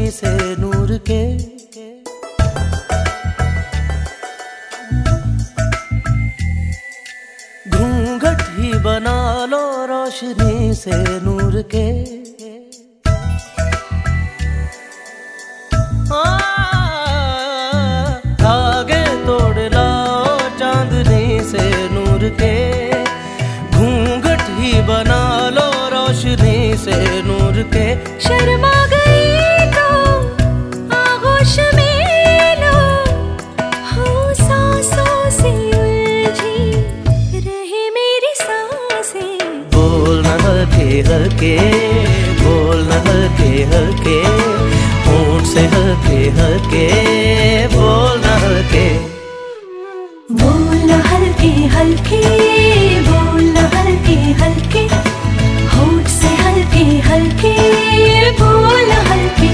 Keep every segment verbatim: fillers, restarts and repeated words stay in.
से नूर के। घूंघट ही बना लो रोशनी से नूर के। धागे तोड़ लाओ चांदनी से नूर के। घूंघट ही बना लो रोशनी से नूर के। शर्मा गई तो आगोश में लो, हो सांसों से उलझी रहे मेरी सांसें। बोलना हल्के हल्के, बोलना हल्के हल्के, होंठ से हल्के हल्के, बोलना हल्के। बोलना हल्के हल्के, बोलना हल्के हल्के, होंठ से हल्के हल्के, बोलना हल्के।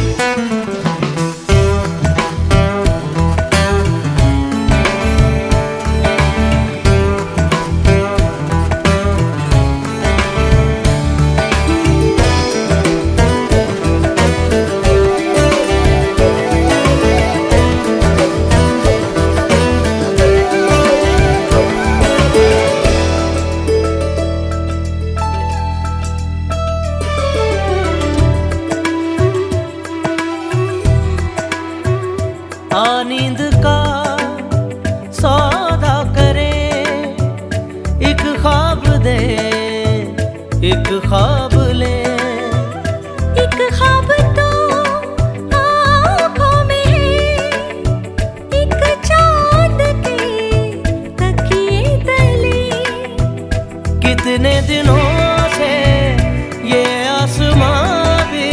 आ नींद का सौदा करें, एक ख्वाब दे, एक ख्वाब ले। एक ख्वाब तो आँखों में है, एक चाँद के तकिए तले। कितने दिनों से ये आसमां भी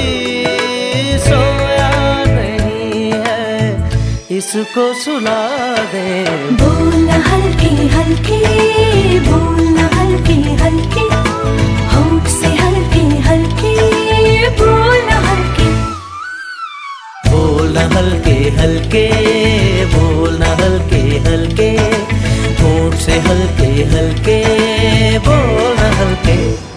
सोया नहीं है, इसको सुला दे। बोलना हल्के हल्के, बोलना हल्के हल्के, होंठ से हल्के हल्के, बोलना हल्के। बोलना हल्के हल्के, बोलना हल्के हल्के, होंठ से हल्के हल्के, बोलना हल्के।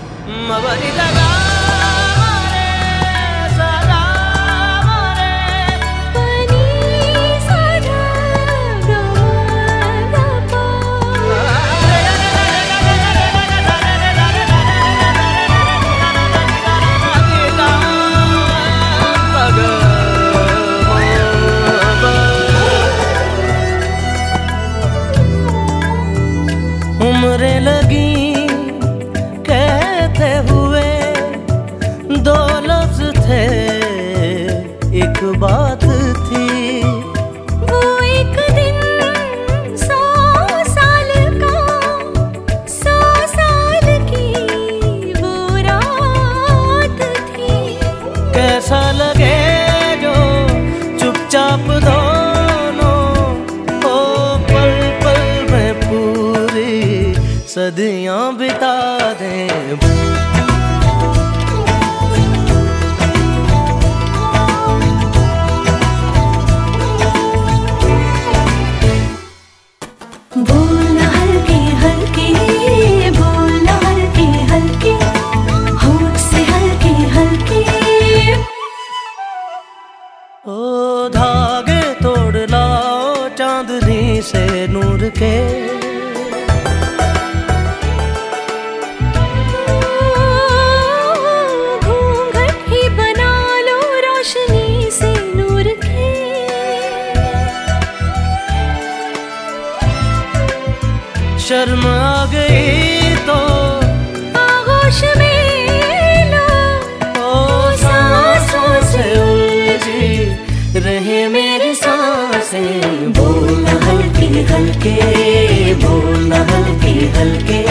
उम्रें लगी कहते हुए, दो लफ्ज थे एक बात थी। वो एक दिन सौ साल का, सौ साल की वो रात थी। कैसा लगे जो चुपचाप दोनों हो पल पल में पूरी सदियां बिता दें। बोलना हल्के हल्के, बोलना हल्के हल्के, होंठ से हल्के हल्के। ओ धागे तोड़ लाओ चांदनी से नूर के। घूंघट ही बना लो रोशनी से नूर के। शर्म आ गई तो आगोश में लो, ओ सांसों से उलझी रहे मेरी सांसें। बोलना हल्के हल्के, बोलना हल्के हल्के,